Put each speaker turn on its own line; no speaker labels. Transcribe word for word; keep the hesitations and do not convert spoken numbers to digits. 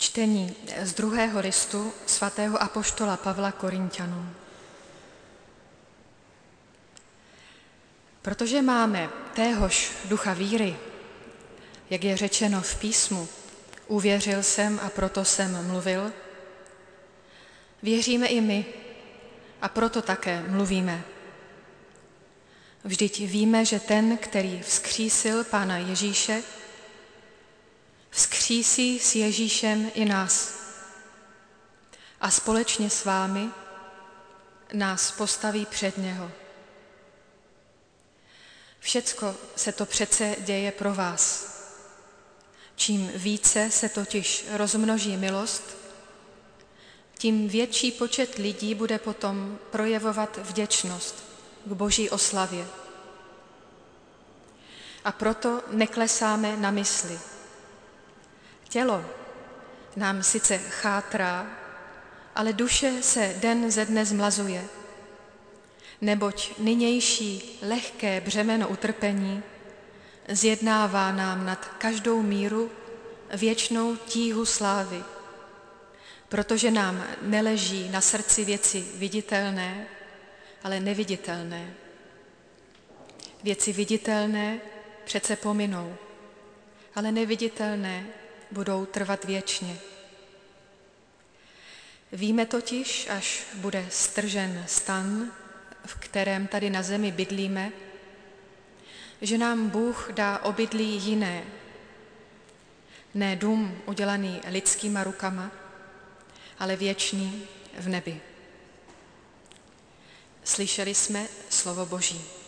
Čtení z druhého listu svatého apoštola Pavla Korinťanům. Protože máme téhož ducha víry, jak je řečeno v písmu, uvěřil jsem a proto jsem mluvil, věříme i my a proto také mluvíme. Vždyť víme, že ten, který vzkřísil Pána Ježíše, vzkřísí s Ježíšem i nás a společně s vámi nás postaví před něho. Všecko se to přece děje pro vás. Čím více se totiž rozmnoží milost, tím větší počet lidí bude potom projevovat vděčnost k Boží oslavě. A proto neklesáme na mysli. Tělo nám sice chátrá, ale duše se den ze dne zmlazuje, neboť nynější lehké břemeno utrpení zjednává nám nad každou míru věčnou tíhu slávy, protože nám neleží na srdci věci viditelné, ale neviditelné. Věci viditelné přece pominou, ale neviditelné budou trvat věčně. Víme totiž, až bude stržen stan, v kterém tady na zemi bydlíme, že nám Bůh dá obydlí jiné, ne dům udělaný lidskýma rukama, ale věčný v nebi. Slyšeli jsme slovo Boží.